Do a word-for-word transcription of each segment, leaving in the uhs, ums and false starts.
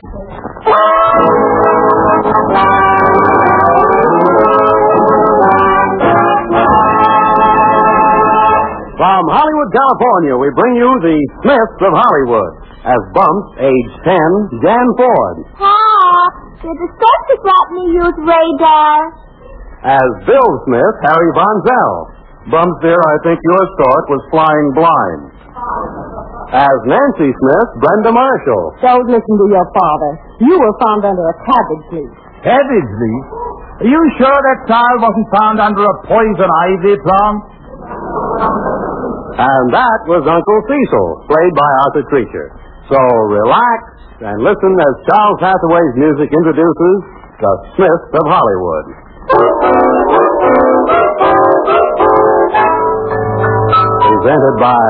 From Hollywood, California, we bring you the Smiths of Hollywood. As Bumps, age ten, Jan Ford. Hi, did the Smiths let me use radar? As Bill Smith, Harry Von Zell. Bumps, dear, I think your stork was flying blind. As Nancy Smith, Brenda Marshall. Don't listen to your father. You were found under a cabbage leaf. Cabbage leaf? Are you sure that child wasn't found under a poison ivy plant? And that was Uncle Cecil, played by Arthur Treacher. So relax and listen as Charles Hathaway's music introduces the Smiths of Hollywood. Presented by...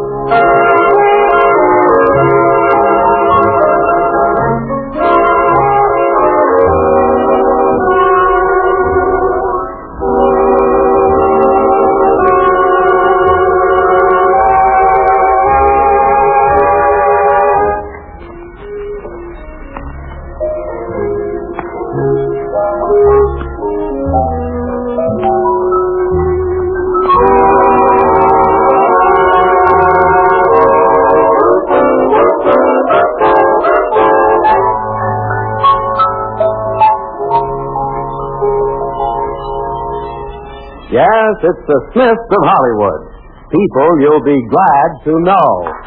Yes, it's the Smiths of Hollywood. People you'll be glad to know.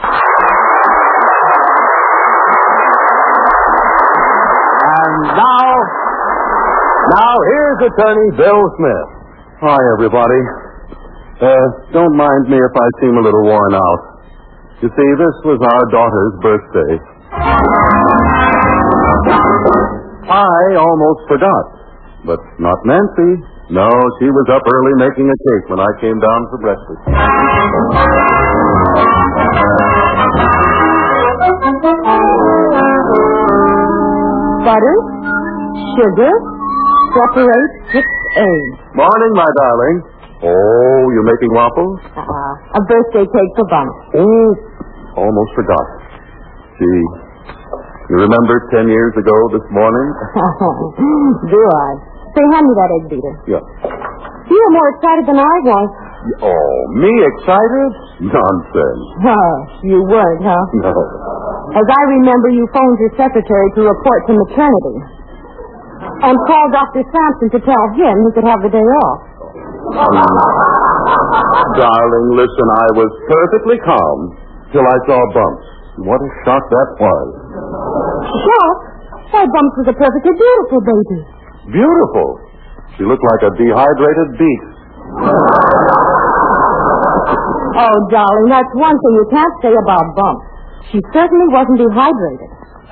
And now, now here's attorney Bill Smith. Hi, everybody. Uh, don't mind me if I seem a little worn out. You see, this was our daughter's birthday. I almost forgot, but not Nancy. No, she was up early making a cake when I came down for breakfast. Butter, sugar, separate six eggs. Morning, my darling. Oh, you're making waffles? Uh, a birthday cake for Bumps. Oh, almost forgot. Gee, you remember ten years ago this morning? Do I? Say, hand me that egg beater. Yeah. You were more excited than I was. Oh, me excited? Nonsense. Oh, you weren't, huh? No. As I remember, you phoned your secretary to report to maternity. And called Doctor Sampson to tell him he could have the day off. Darling, listen, I was perfectly calm till I saw Bumps. What a shock that was. Shock? Why, Bumps was a perfectly beautiful baby. Beautiful. She looked like a dehydrated beet. Oh, darling, that's one thing you can't say about Bumps. She certainly wasn't dehydrated.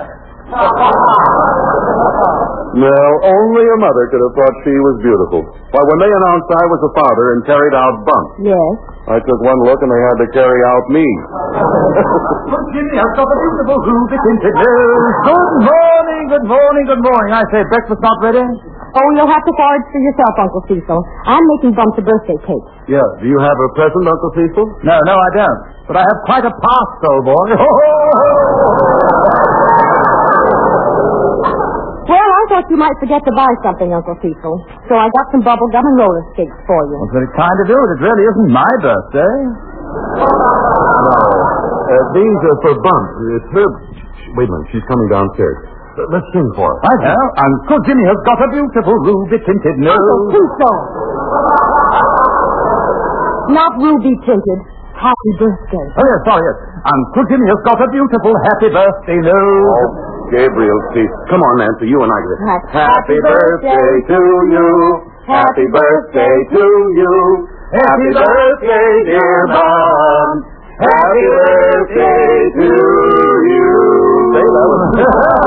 No, only a mother could have thought she was beautiful. Why, when they announced I was a father and carried out Bumps, Yes. I took one look and they had to carry out me. Well, Jimmy, I've got a beautiful ruby tinted nose. Good morning, good morning, good morning. I say, breakfast not ready? Oh, you'll have to forage for yourself, Uncle Cecil. I'm making Bumps a birthday cake. Yeah, do you have a present, Uncle Cecil? No, no, I don't. But I have quite a past, old boy. Well, I thought you might forget to buy something, Uncle Cecil. So I got some bubble gum and roller skates for you. Well, very kind of you. It really isn't my birthday. No. Uh, these are for Bumps. It's her... Wait a minute, she's coming downstairs. Uh, let's sing for her. I know. Uncle Jimmy has got a beautiful ruby tinted nose. Uncle Cecil! Not ruby tinted. Happy birthday. Oh, yes, sorry, yes. Uncle Jimmy has got a beautiful happy birthday nose. Oh, Gabriel, please. Come on, Nancy, you and I get it. Happy birthday to you. Happy birthday to you. Happy birthday, dear Mom. Happy birthday to you. Say that.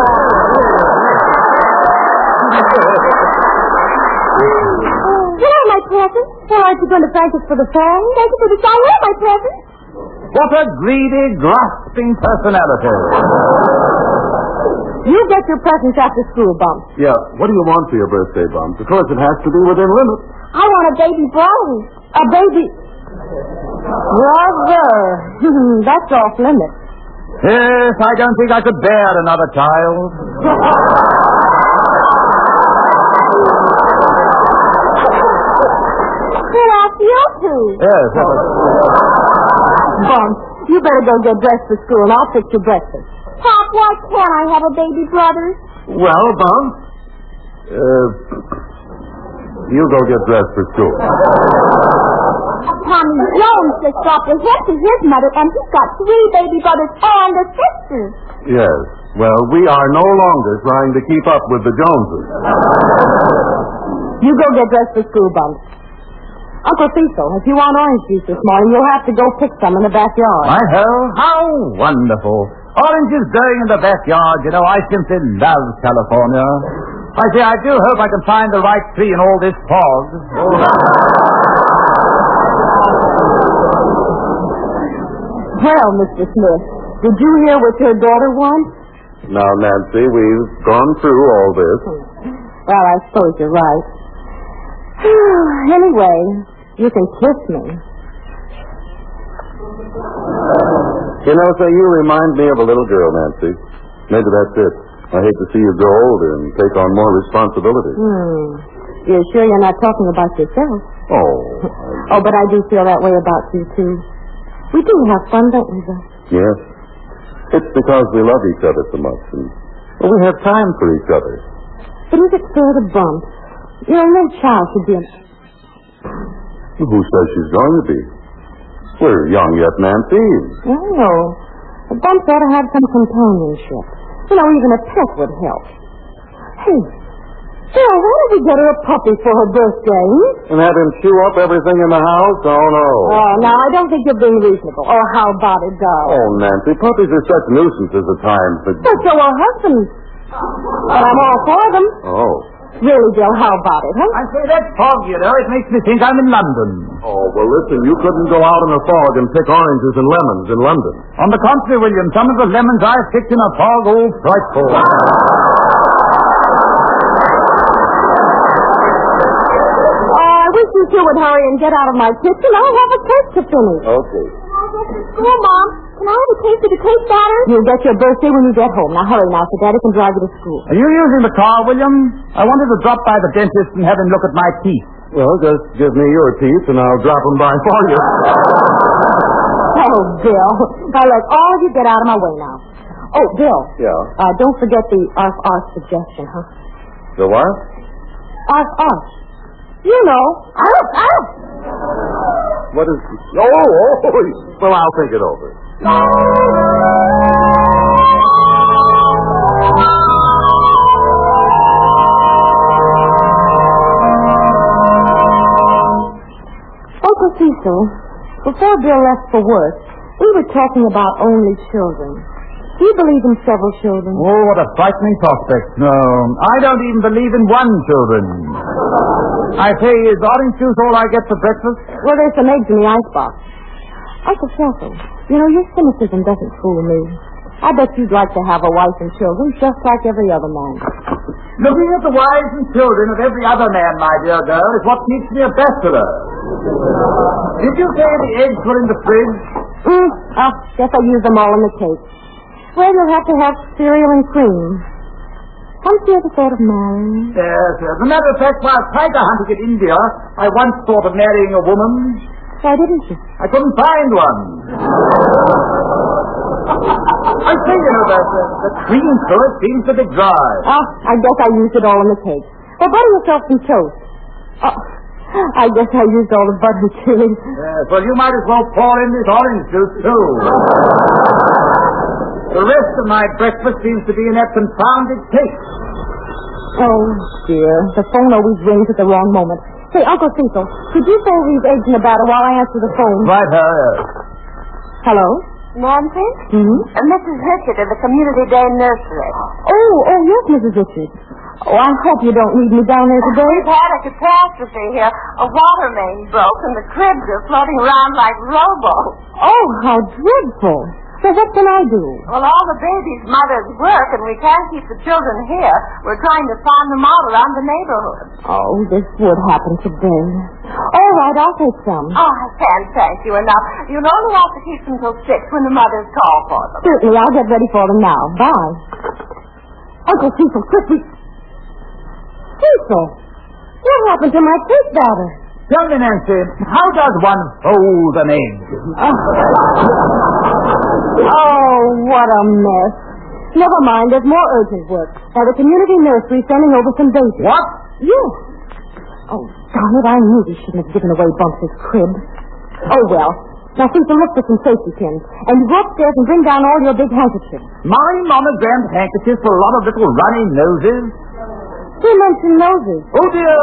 Hello, my present. Well, aren't you going to thank us for the song? Thank you for the song. Where's my present? What a greedy, grasping personality. You get your presents after school, Bumps. Yeah, what do you want for your birthday, Bumps? Of course, it has to be within limits. I want a baby brownie. A baby... Brother. That's off limits. Yes, I don't think I could bear another child. Get off you two. Yes. Bump, you better go get dressed for school, and I'll fix your breakfast. Pop, why can't I have a baby brother? Well, Bump, uh, you go get dressed for school. Tommy Jones just dropped his head to his mother, and he's got three baby brothers and a sister. Yes. Well, we are no longer trying to keep up with the Joneses. You go get dressed for school, Bump. Uncle Cecil, if you want orange juice this morning, you'll have to go pick some in the backyard. My hell, how wonderful. Oranges growing in the backyard. You know, I simply love California. I say, I do hope I can find the right tree in all this fog. Well, Mister Smith, did you hear what your daughter wants? Now, Nancy, we've gone through all this. Well, I suppose you're right. Anyway, you can kiss me. You know, say, you remind me of a little girl, Nancy. Maybe that's it. I hate to see you grow older and take on more responsibility. Hmm. You're sure you're not talking about yourself? Oh. Oh, but I do feel that way about you, too. We do have fun, don't we, Bill? Yes. It's because we love each other so much, and well, we have time for each other. But is it fair to Bump? You know, no child should be a... Who says she's going to be? We're young yet, Nancy. I know. But Bump ought to have some companionship. You know, even a pet would help. Hey, Bill, why don't we get her a puppy for her birthday? And have him chew up everything in the house? Oh, no. Oh, now, I don't think you're being reasonable. Or how about it, girl? Oh, Nancy, puppies are such nuisances at times. But, But so are husbands. But I'm all for them. oh. Really, Bill, how about it, huh? I say, that fog, you know, it makes me think I'm in London. Oh, well, listen, you couldn't go out in a fog and pick oranges and lemons in London. On the contrary, William, some of the lemons I picked in a fog, oh, frightful. Oh, I wish you two would hurry and get out of my kitchen. I'll have a cake to finish. Okay. Come on, Mom. Can I have a taste of the cake batter? You'll get your birthday when you get home. Now hurry now so Daddy can drive you to school. Are you using the car, William? I wanted to drop by the dentist and have him look at my teeth. Well, just give me your teeth and I'll drop them by for you. Oh, Bill. Now, look, all of you get out of my way now. Oh, Bill. Yeah? Uh, don't forget the arf arf suggestion, huh? The what? Arf arf. You know. Arf arf. What is... Oh, oh, well, I'll think it over. Uncle Cecil, before Bill left for work, we were talking about only children. Do you believe in several children? Oh, what a frightening prospect. No, I don't even believe in one children. I say, is orange juice all I get for breakfast? Well, there's some eggs in the icebox. Uncle Cecil, you know, your cynicism doesn't fool me. I bet you'd like to have a wife and children just like every other man. Looking at the wives and children of every other man, my dear girl, is what keeps me a bachelor. Did you say the eggs were in the fridge? Mm, oh, guess I used them all in the cake. Well, you'll have to have cereal and cream. Haven't you ever thought of marrying? Yes, yes. As a matter of fact, while tiger hunting in India, I once thought of marrying a woman. Why didn't you? I couldn't find one. I say, you know, that the, the cream fluid seems to be dry. Oh, I guess I used it all in the cake. Well, butter yourself some toast. Oh, I guess I used all the butter, too. Yes, well, you might as well pour in this orange juice, too. The rest of my breakfast seems to be in that confounded cake. Oh, dear. The phone always rings at the wrong moment. Hey, Uncle Cecil, could you fold these eggs in the batter while I answer the phone? Right, her, yes. Hello? Nancy? Hmm? Uh, Missus Richard of the Community Day Nursery. Oh, oh, yes, Missus Richards. Oh, I hope you don't need me down there today. We've had a catastrophe here. A water main broke and the cribs are floating around like rowboats. Oh, how dreadful. So what can I do? Well, all the babies' mothers work, and we can't keep the children here. We're trying to farm them out around the neighborhood. Oh, this would happen today. All right, I'll take some. Oh, I can't thank you enough. You'll only have to keep them till six when the mothers call for them. Certainly, I'll get ready for them now. Bye. Uncle Cecil, quickly. Cecil, what happened to my cake batter? Tell me, Nancy, how does one fold an egg? Oh, what a mess. Never mind, there's more urgent work. By the community nursery sending over some babies. What? Yes. Oh, darn it, I knew we shouldn't have given away Bumps' crib. Oh, well. Now, Cecil, look for some safety pins. And you go upstairs and bring down all your big handkerchiefs. My monogrammed handkerchiefs for a lot of little runny noses? Who mentioned noses? Oh, dear.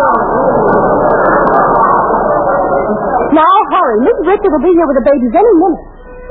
Now, hurry. Miss Richard will be here with the babies any minute.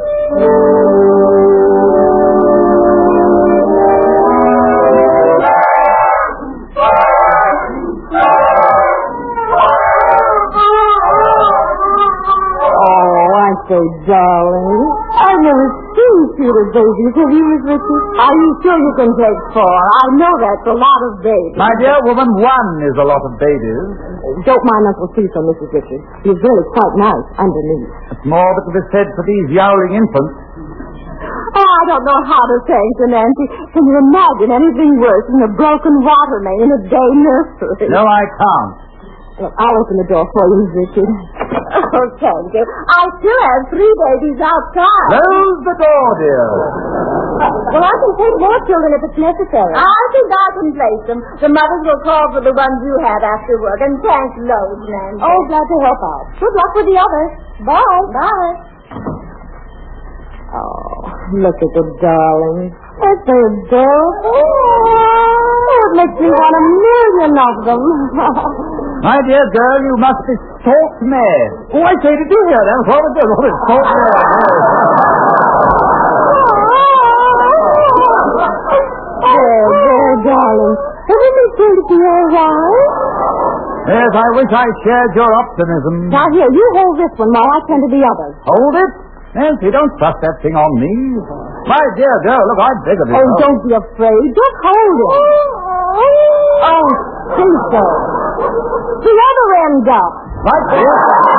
So, darling, I've never seen cuter babies. Have you, Miss Richard? Are you sure you can take four? I know that's a lot of babies. My dear woman, one is a lot of babies. Don't mind Uncle Cecil, Missus Richard. He's really quite nice underneath. It's more that can be said for these yowling infants. Oh, I don't know how to thank you, Nancy. Can you imagine anything worse than a broken water main in a day nursery? No, I can't. Well, I'll open the door for you, Miss Richard. Oh, thank you. I still have three babies outside. Close the door, dear. Well, I can take more children if it's necessary. I think I can place them. The mothers will call for the ones you have after work. And thanks loads, Nancy. Oh, glad to help out. Good luck with the others. Bye. Bye. Oh, look at the darlings. That's so adorable. Oh, it makes me want a million of them. My dear girl, you must be stalk mad. Oh, I say, did you hear that? What was it? What is stalk mad? There, there, darling. Everything's going to be all right. Yes, I wish I shared your optimism. Now, here, you hold this one while I tend to the others. Hold it? Nancy, don't thrust that thing on me. My dear girl, look, I beg of you. Oh, don't be afraid. Just hold it. Oh, Cecil. The other end up. Right there.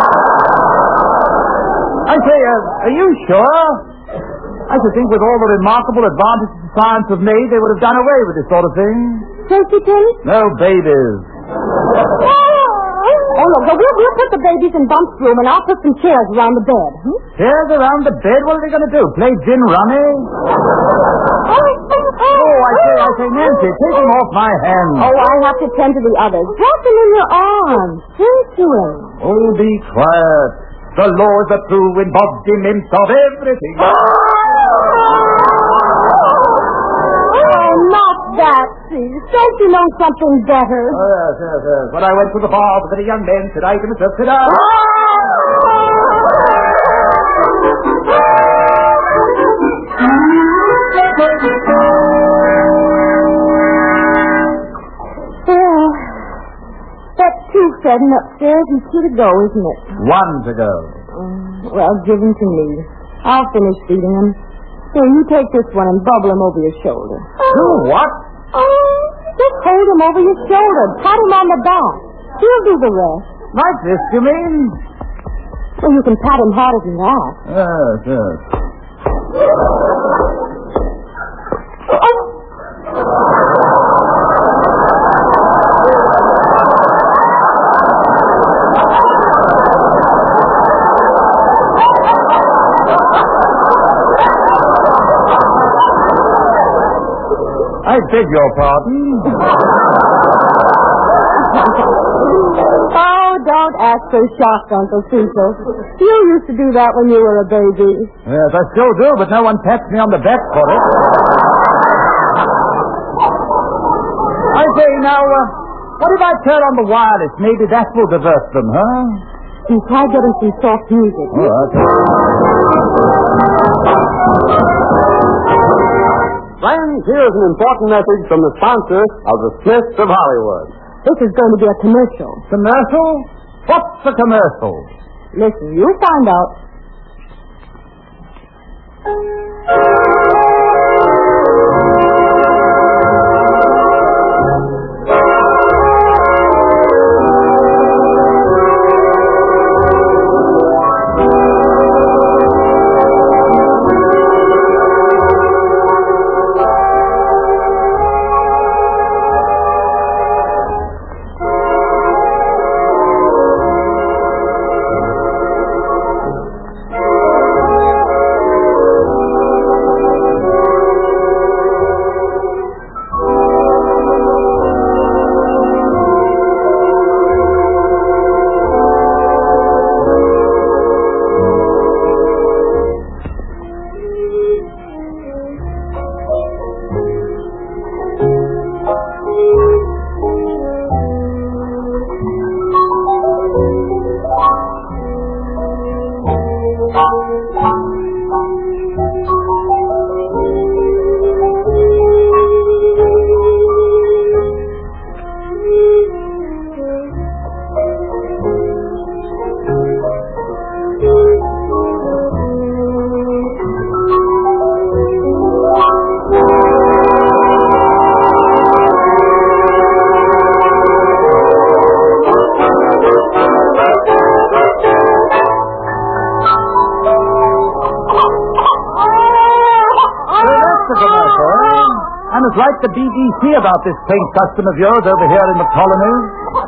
I say, uh, are you sure? I should think with all the remarkable advances science have made, they would have done away with this sort of thing. Safety pins? No babies. Oh, look, we'll, we'll put the babies in Bump's room, and I'll put some chairs around the bed. Hmm? Chairs around the bed? What are they going to do? Play gin rummy? Oh, I say, I say, Nancy, take him off my hands. Oh, I have to tend to the others. Drop them in your arms. Sing to him. Oh, be quiet. The laws are true in body mints of everything. Oh, not that, please. Don't you know something better? Oh, yes, yes, yes. When I went to the bar with the young men, said I to myself, sit down. Well, that's two Fredden upstairs and two to go, isn't it? One to go. Um, well, give them to me. I'll finish feeding them. Here, you take this one and bubble him over your shoulder. Do what? Oh, just hold him over your shoulder. Pat him on the back. He'll do the rest. Like this, you mean? Well, you can pat him harder than that. Yes, yes. I beg your pardon. Oh, don't act so shocked, Uncle Cecil. You used to do that when you were a baby. Yes, I still do, but no one pats me on the back for it. I say, now, uh, what if I turn on the wireless? Maybe that will divert them, huh? You try getting some soft music. All right. Friends, here's an important message from the sponsor of the Smiths of Hollywood. This is going to be a commercial. Commercial? What's a commercial? Listen, you'll find out. Write the B B C about this quaint custom of yours over here in the colonies.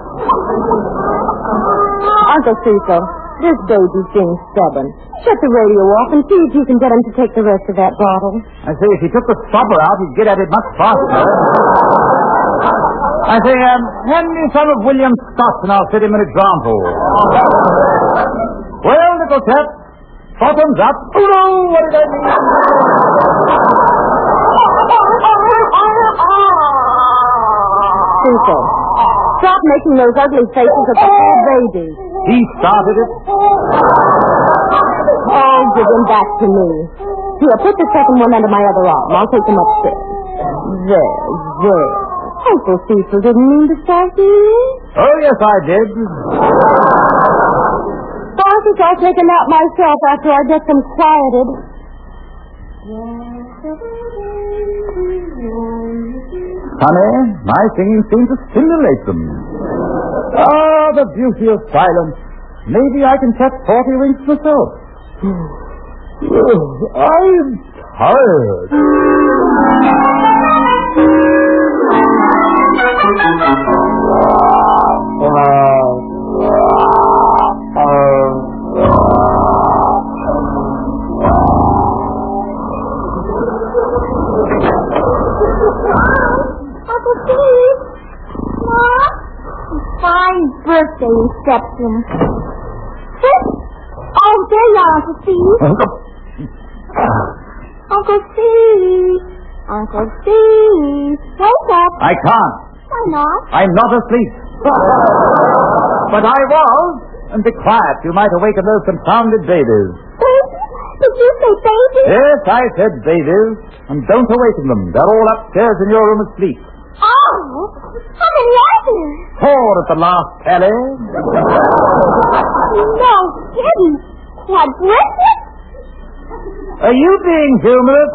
Uncle Cecil, this baby's being stubborn. Shut the radio off and see if you can get him to take the rest of that bottle. I say, if he took the stopper out, he'd get at it much faster. I say, um, hand me some of William Scott's and I'll set him an example. Well, little chap, bottoms up. Oh, no, what did I mean? Cecil, stop making those ugly faces at the poor baby. He started it. Oh, give him back to me. Here, put the second one under my other arm. I'll take him upstairs. There, there. Uncle Cecil didn't mean to start you. Oh, yes, I did. I think I'll take a nap myself after I get them quieted. Honey, my singing seems to stimulate them. Ah, the beauty of silence. Maybe I can catch forty winks myself. I'm tired. Uncle Steve. Mom? Fine birthday reception. Oh, there you are, Uncle Steve. Uncle Steve. Uncle Steve. Wake up. I can't. Why not? I'm not asleep. But I was. And be quiet. You might awaken those confounded babies. Baby? Did you say baby? Yes, I said babies. And don't awaken them. They're all upstairs in your room asleep. Oh, how many are there? Four at the last tally. No kidding. Quadruplets? Are you being humorous?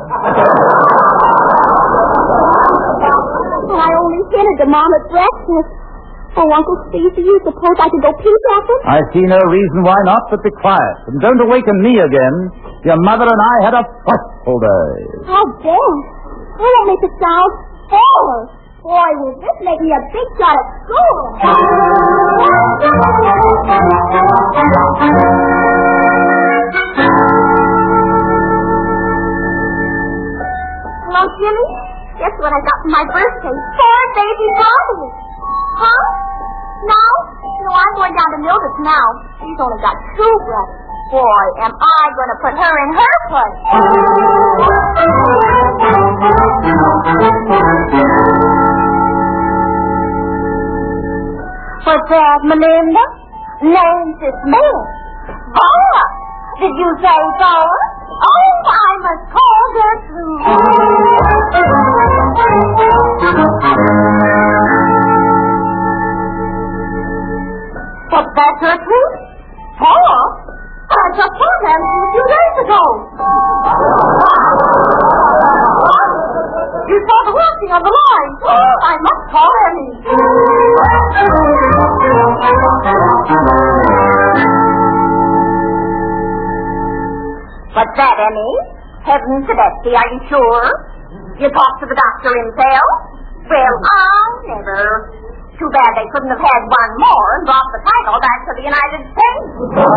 Well, I only hinted to Mom at breakfast. Oh, Uncle Steve, do you suppose I could go peep at them? I see no reason why not, but be quiet. And don't awaken me again. Your mother and I had a frightful day. How dare. I won't make a sound. Oh, boy, will this make me a big shot at school. Hello, Jimmy? Guess what I got for my birthday? Four baby bottles. Huh? No? No, I'm going down to Mildred's now. She's only got two brothers. Boy, am I going to put her in her place. What's that, Melinda? Name's this Smith. Boa! Did you say Boa? Oh, I must call Gertrude. What's that, Gertrude? Boa? I just saw them a few days ago. that any? Heavens to Betsy, are you sure? You talked to the doctor himself? Well, I never. Too bad they couldn't have had one more and brought the title back to the United States.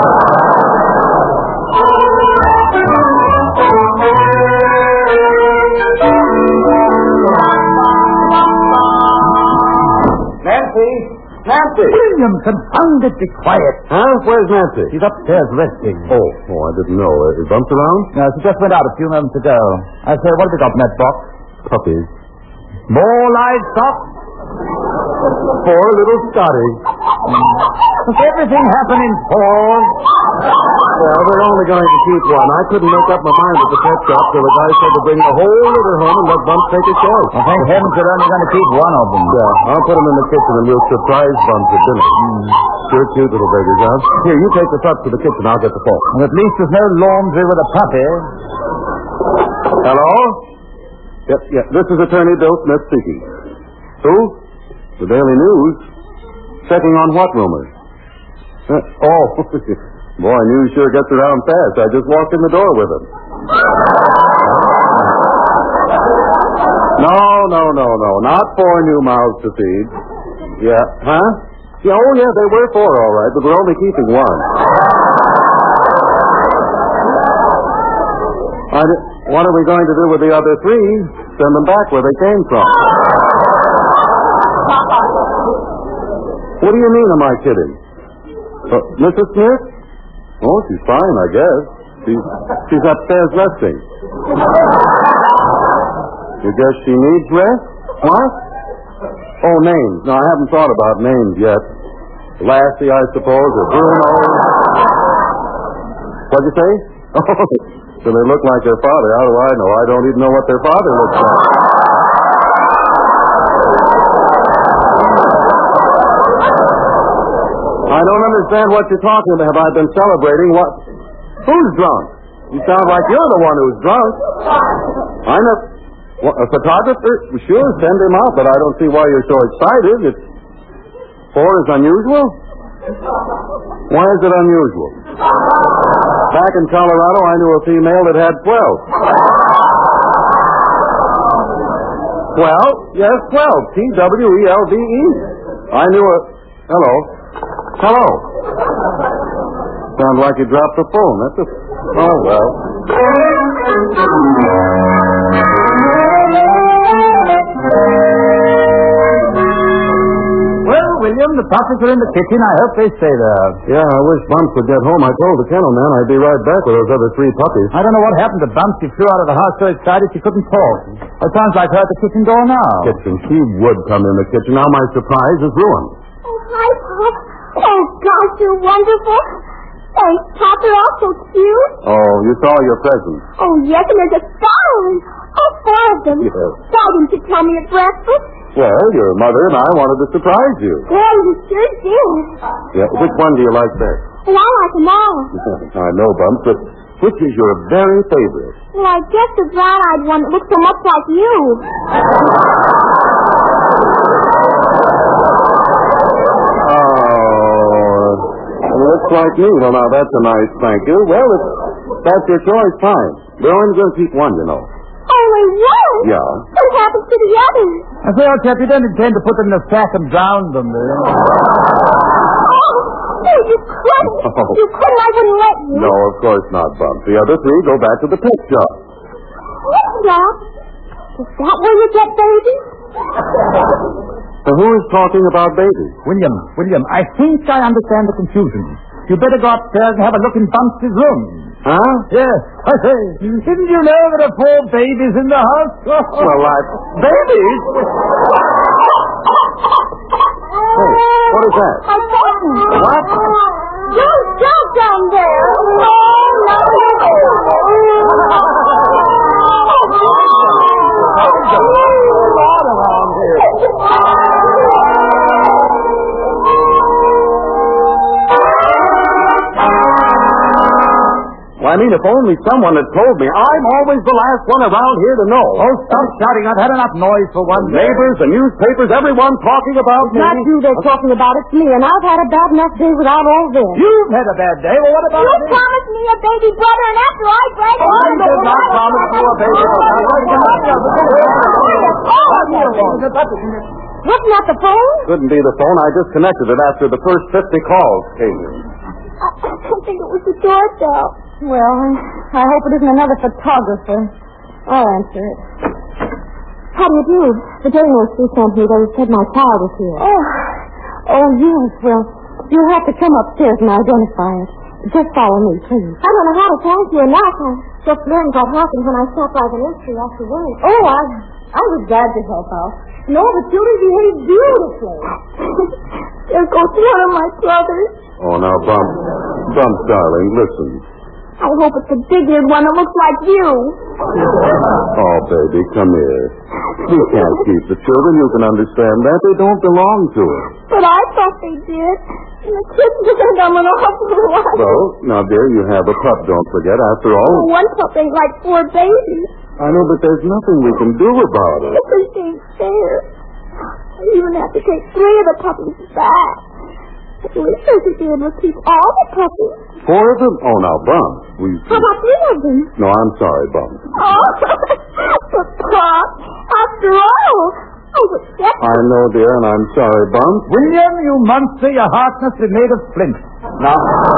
Nancy! Nancy! William, confound it, be quiet. Huh? Where's Nancy? She's upstairs resting. Oh, oh, I didn't know. Uh, is Bumps around? No, she just went out a few moments ago. I say, what have you got in that box? Puppies. More livestock? Poor little Scotty. Does everything happen in fours? Well, we're only going to keep one. I couldn't make up my mind at the pet shop, so the guy said to bring the whole litter home and let Bumps take a choice. Well, thank heavens they're only going to keep one of them. Yeah, I'll put them in the kitchen and we'll surprise Bumps at dinner. Mm. Sure cute little beggars, huh? Here, you take the pup to the kitchen. I'll get the fork. And at least there's no laundry with a puppy. Hello? Yep, yeah, this is Attorney Bill Smith speaking. Who? The Daily News. Checking on what rumors? Uh, oh, boy, news sure gets around fast. I just walked in the door with him. No, no, no, no. Not four new mouths to feed. Yeah, huh? Yeah, oh, yeah, they were four, all right, but we're only keeping one. I di- what are we going to do with the other three? Send them back where they came from. What do you mean, am I kidding? Uh, Missus Smith? Oh, she's fine, I guess. She's, she's upstairs resting. You guess she needs rest? What? Oh, names. No, I haven't thought about names yet. Lassie, I suppose, or Bruno. What'd you say? Oh, do they look like their father? How do I know? I don't even know what their father looks like. I don't understand what you're talking about. Have I been celebrating what? Who's drunk? You sound like you're the one who's drunk. I'm a, what, a photographer? Sure, send him out, but I don't see why you're so excited. It's four is unusual? Why is it unusual? Back in Colorado, I knew a female that had twelve. Twelve? Yes, twelve. T W E L V E. I knew a... Hello. Hello. Sounds like you dropped the phone. That's a... Oh, well. Well, William, the puppets are in the kitchen. I hope they stay there. Yeah, I wish Bumps would get home. I told the kennel man I'd be right back with those other three puppies. I don't know what happened to Bumps. She flew out of the house so excited she couldn't talk. It sounds like her at the kitchen door now. Kitchen. She would come in the kitchen. Now my surprise is ruined. Oh, hi, Pop. Oh, gosh, you're wonderful. Thanks, Pop. They're all so cute. Oh, you saw your present. Oh, yes, and there's a phone. Oh, four of them. Yes. Why didn't you tell me at breakfast? Well, your mother and I wanted to surprise you. Well, you sure did. Yeah, which one do you like best? Well, I like them all. I know, Bumps, but which is your very favorite? Well, I guess the brown-eyed one that looks so much like you. Oh, looks like me. Well, now, that's a nice thank you. Well, if that's your choice, fine. We're only going to keep one, you know. Only one? Yeah. What happens to the others? I say, old chap, you don't intend to put them in a sack and drown them, do you? Oh, no, you couldn't. Oh. You couldn't. I wouldn't let you. No, of course not, Bumps. The other three go back to the pet shop. Pet shop? Is that where you get babies? So who is talking about babies? William, William, I think I understand the confusion. You better go upstairs and have a look in Bumps' room. Huh? Yes. I say, didn't you know there are four babies in the house? Well, I... Babies? Hey, what is that? I didn't. What? Don't jump down there. Oh, no, I mean, if only someone had told me. I'm always the last one around here to know. Oh, stop shouting. I've had enough noise for one day. Neighbors, the newspapers, everyone talking about It's me. not you they're talking about, it's me, and I've had a bad enough day without all this. You've had a bad day. Well, what about You me? promised me a baby brother, and after I break it... I did not promise you a baby brother. Wasn't that the phone? Couldn't be the phone. I disconnected it after the first fifty calls came in. I, I think it was the doorbell. Well, I hope it isn't another photographer. I'll answer it. How do you do? The day nurse who sent me, they said my child was here. Oh, oh yes. Well, you'll have to come upstairs and identify it. Just follow me, please. I don't know how to thank you enough. I just learned what happened when I stopped by the nursery after work. Oh, I, I was glad to help out. No, the children behaved beautifully. There goes one of my brothers. Oh, now, Bump. Bump, darling, listen. I hope it's a big-eared one that looks like you. Oh, baby, come here. We can't keep the children. You can understand that. They don't belong to us. But I thought they did. And the kids didn't come an awful lot. Well, now, dear, you have a pup, don't forget. After all... One pup ain't like four babies. I know, but there's nothing we can do about it. This ain't fair. I even have to take three of the puppies back. At least I should be able to keep all the puppies. Four of them? Oh, now, Bump. We... How about three of them? No, I'm sorry, Bump. Oh, but Pop, after all, I was set. I know, dear, and I'm sorry, Bump. William, you monster, your heart must be made of flint. Now,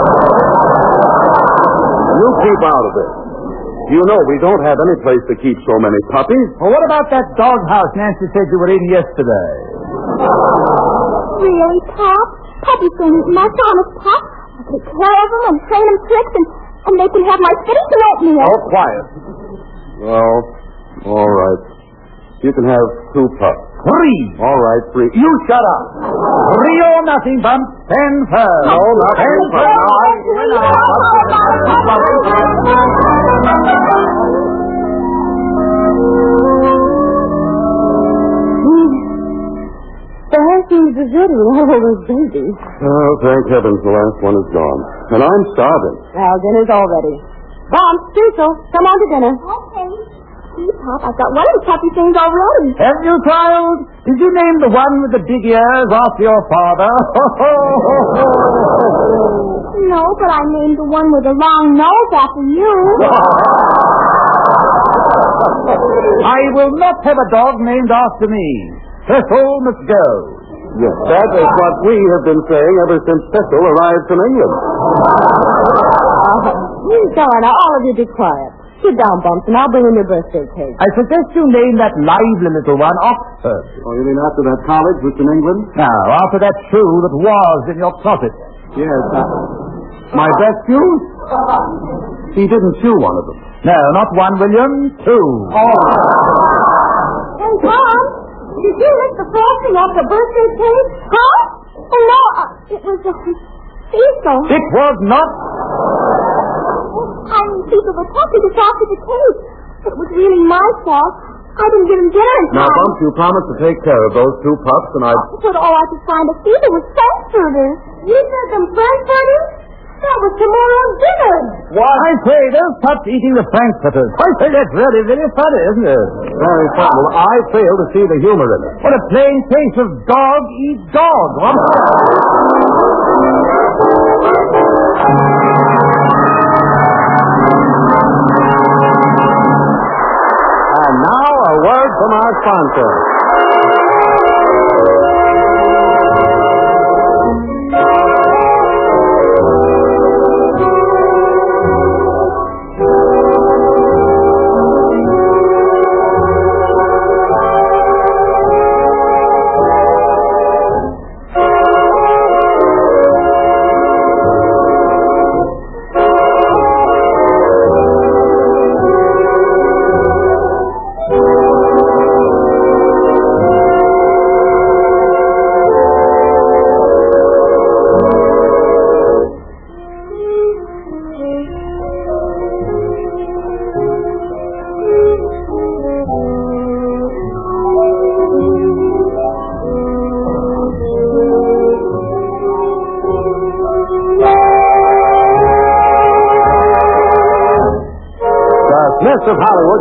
you keep out of it. You know we don't have any place to keep so many puppies. Well, what about that doghouse Nancy said you were in yesterday? Really, Pop? Puppy's going to eat my promise, Pop. I'll take care of them and train them tricks, and, and they can have my fitting to let me up. Oh, quiet. Well, all right. You can have two pups. Three. All right, three. You shut up. Three or nothing, Bump. Stand firm. No, not Stand you, firm. Bump. There seems deserted with all those babies. Oh, thank heavens the last one is gone. And I'm starving. Well, dinner's all ready. Bump, Cecil, come on to dinner. Okay. See, Pop, I've got one of the puppy things already. Have you, child? Did you name the one with the big ears after your father? No, but I named the one with the long nose after you. I will not have a dog named after me. Cecil must go. Yes, that is what we have been saying ever since Cecil arrived from England. So, now, all of you be quiet. Sit down, Bumps, and I'll bring in your birthday cake. I suggest you name that lively little one Oxford. Oh, you mean after that college was in England? Now, after that shoe that was in your closet. Yes. Uh, my best shoes? He didn't chew one of them. No, not one, William. Two. Oh. Hey, Tom, did you lick the frosting off the birthday cake? Huh? Oh, no, uh, it was a uh, Cecil. It was not. I mean, Cecil was happy to talk to the cake, but it was really my fault. I didn't give him dinner in Now, time. Bumps, you promised to take care of those two pups, and I... But all I could find to Cecil was frankfurters. You said them frankfurters? That was tomorrow's dinner. What? I say, those pups eating the frankfurters. I say, that's really, very funny, isn't it? Very fun. Well, I fail to see the humor in it. What a plain case of dog eat dog. What? And now, a word from our sponsor.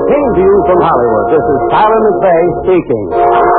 came to you from Hollywood. This is Tyler McVeigh speaking.